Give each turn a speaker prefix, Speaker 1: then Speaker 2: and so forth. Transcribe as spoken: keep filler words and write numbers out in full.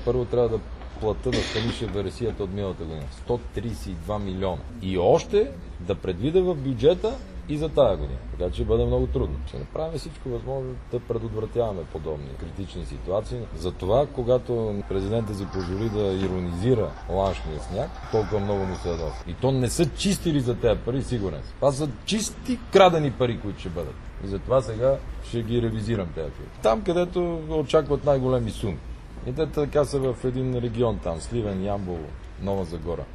Speaker 1: първо трябва да плата на Станиша вересията от миналата година. сто тридесет и два милиона. И още да предвида в бюджета и за тая година. Така че бъде много трудно. Ще направим всичко възможно да предотвратяваме подобни критични ситуации. Затова, когато президентът си позволи да иронизира ланшния сняг, толкова много му се ядоса. И то не са чистили за тези пари, сигурен съм. Това са чисти крадени пари, които ще бъдат. И затова сега ще ги ревизирам тези фирми. Там, където очакват най-големи суми. И те така са в един регион там, Сливен, Ямбол, Нова Загора.